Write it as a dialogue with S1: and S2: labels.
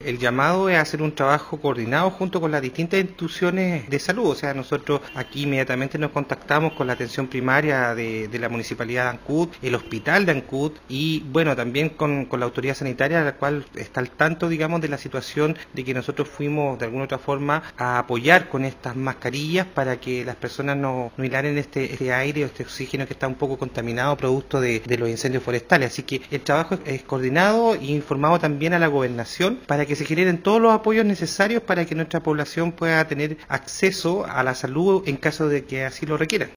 S1: el llamado es hacer un trabajo coordinado junto con las distintas instituciones de salud. O sea, nosotros aquí inmediatamente nos contactamos con la atención primaria de la Municipalidad de Ancud, el Hospital de Ancud y, bueno, también con la autoridad sanitaria, la cual está al tanto, digamos, de la situación de que nosotros fuimos de alguna otra forma a apoyar con estas mascarillas para que las personas no inhalen este aire o este oxígeno que está un poco contaminado producto de los incendios forestales. Así que el trabajo es coordinado e informado también a la gobernación para que se generen todos los apoyos necesarios para que nuestra población pueda tener acceso a la salud en caso de que así lo requieran.